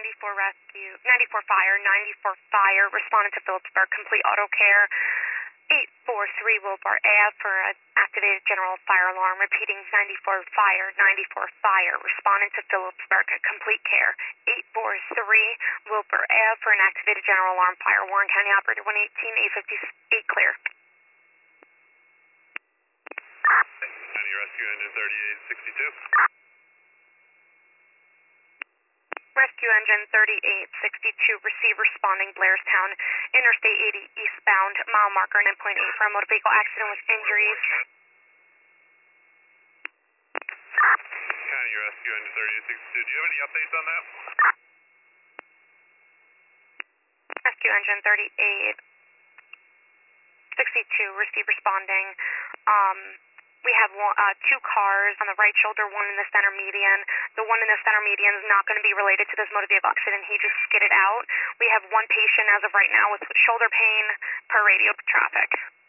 94 rescue, 94 fire, 94 fire, responded to Phillipsburg, complete auto care. 843 Wilbur Ave for an activated general fire alarm. Repeating 94 fire, 94 fire. Responding to Phillipsburg, complete care. 843 Wilbur Ave for an activated general alarm fire. Warren County Operator 118, 858 clear. County Rescue Engine 3862. Rescue Engine 3862, receive responding Blairstown, Interstate 80 eastbound, mile marker 9.8 for a motor vehicle accident with injuries. County Rescue Engine 3862, do you have any updates on that? Rescue Engine 3862, receive responding. We have two cars on the right shoulder, one in the center median. The one in the center median is not going to be related to this motor vehicle accident. He just skidded out. We have one patient as of right now with shoulder pain per radio traffic.